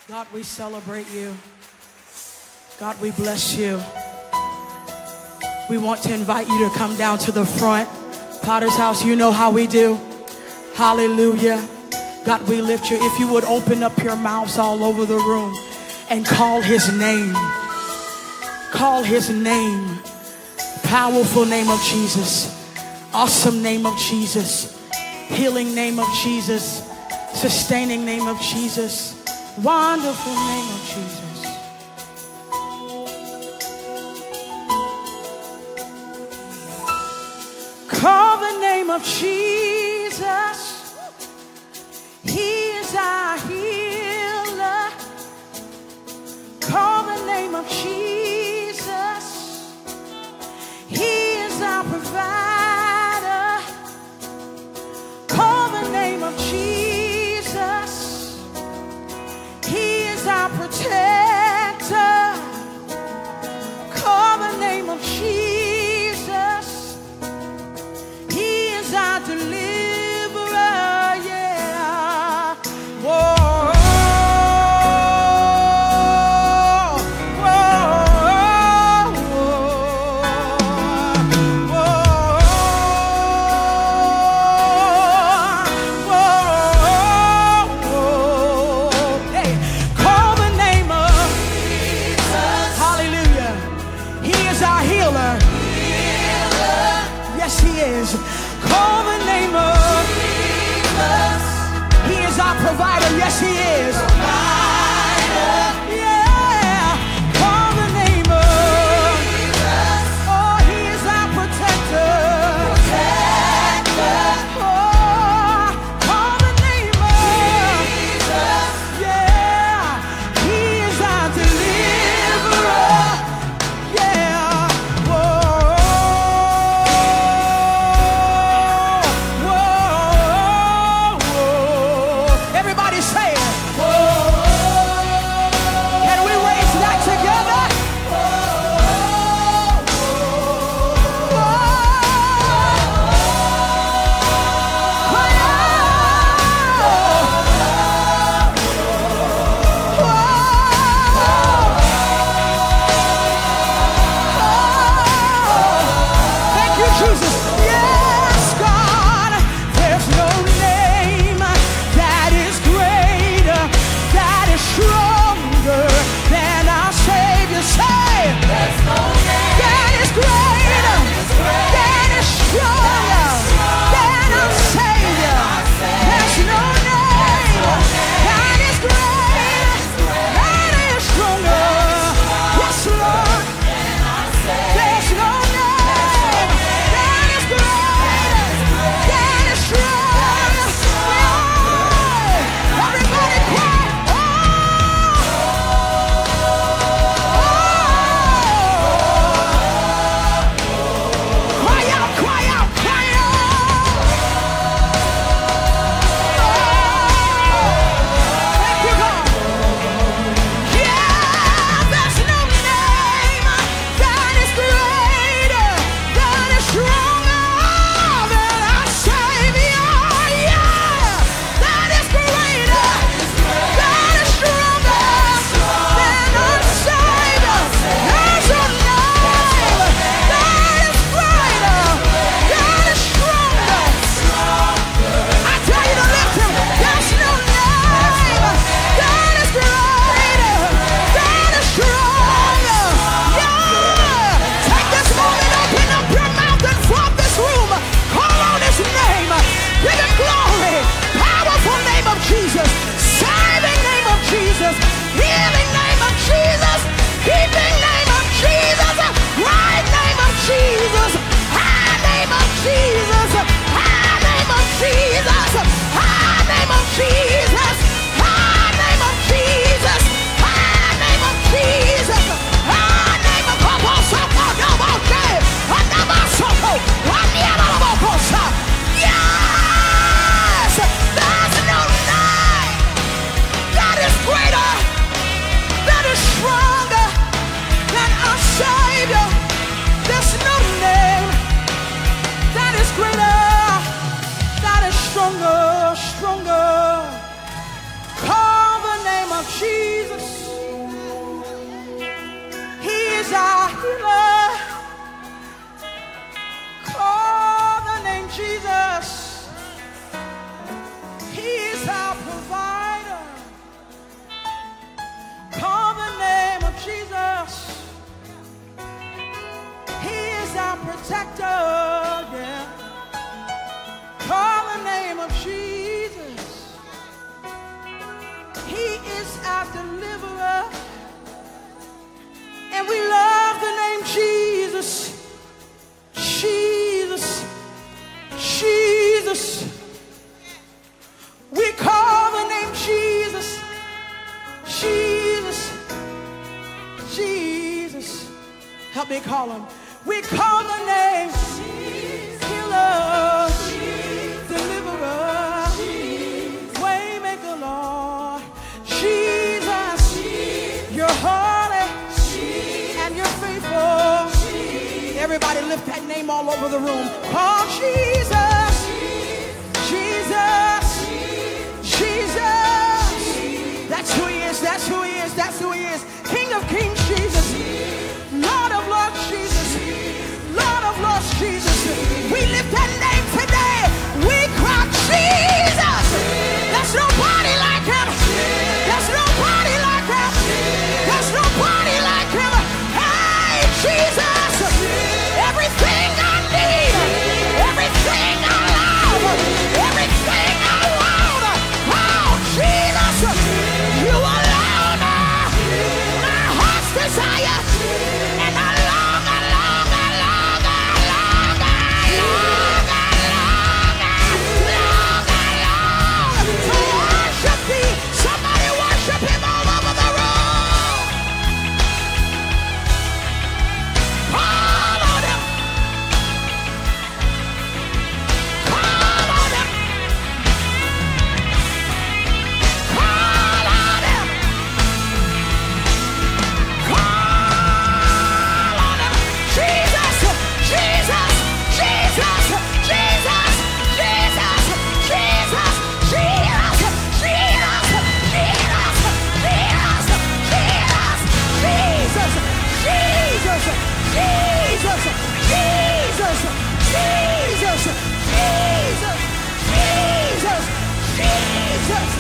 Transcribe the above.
God, we celebrate you. God, we bless you. We want to invite you to come down to the front. Potter's House, you know how we do. Hallelujah. God, we lift you. If you would open up your mouths all over the room and call his name. Call his name. Powerful name of Jesus. Awesome name of Jesus. Healing name of Jesus. Sustaining name of Jesus. Wonderful name of Jesus. Call the name of Jesus. He is our healer. Call the name of Jesus. He is our provider. Call the name of Jesus. He is our protector. Call the name of Jesus. He is our deliverer, yeah. Whoa. Call the name of Jesus. He is our provider. Yes, he is. Provider. Yeah. Call the name of Jesus. Oh, he is our protector. Protector. Oh, call the name of Jesus. Yeah. He is our deliverer. Yeah. Everybody say it. Whoa. protector, yeah. Call the name of Jesus. He is our deliverer. And we love the name Jesus. Jesus. Jesus. We call the name Jesus. Jesus. Jesus. Help me call him. We call the name Healer, Deliverer, Waymaker, Lord. Jesus, you're holy and you're faithful. Everybody lift that name all over the room. Call Jesus, Jesus, Jesus. That's who he is, that's who he is, that's who he is. King of kings, Jesus. Lord of lords, Jesus. Lord of lords, Jesus. We lift that name today. We cry Jesus. There's nobody like him. There's nobody like him. There's nobody like him. Hey, Jesus. Everything I need. Everything I love. Everything I want. Oh, Jesus. You alone are my heart's desire. And I long, I long, I long, I long, I long, I long, I long, I long to worship thee. Somebody worship him all over the room. Call on him. Call on him. Call on him. Call on him. Jesus, Jesus, Jesus, Jesus, Jesus, Jesus, Jesus, Jesus, Jesus, Jesus, Jesus, Jesus, Jesus, Jesus, Jesus, Jesus, Jesus, Jesus.